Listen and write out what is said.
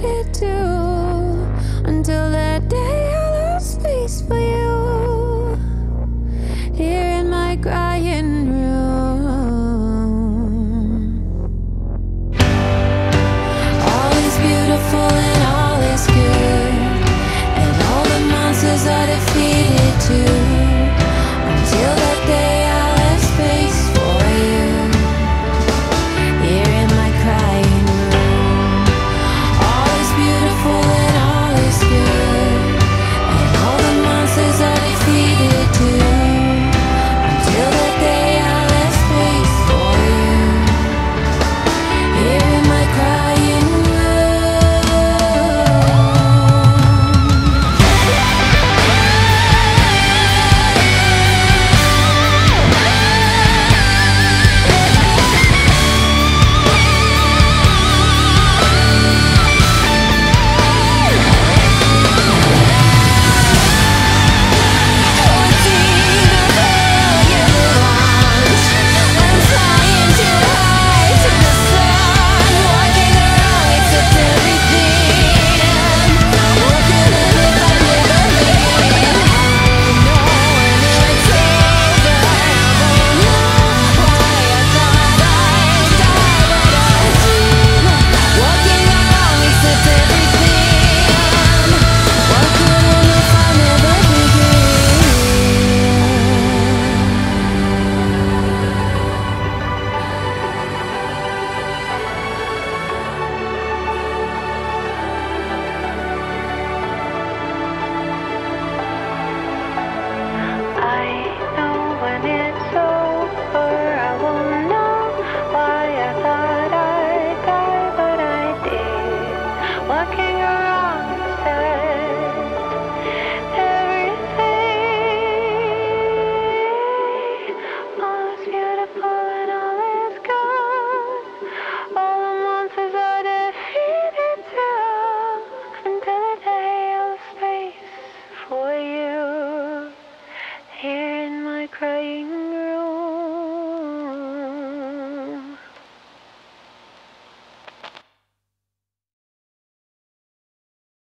defeated too, until that day I lost space for you, here in my crying room. All is beautiful and all is good, and all the monsters are defeated too, until that day I left space for you, here in my crying room. All is beautiful and all is good, and all the monsters are defeated too, until that day I left space for you, here in my crying room. Walking around,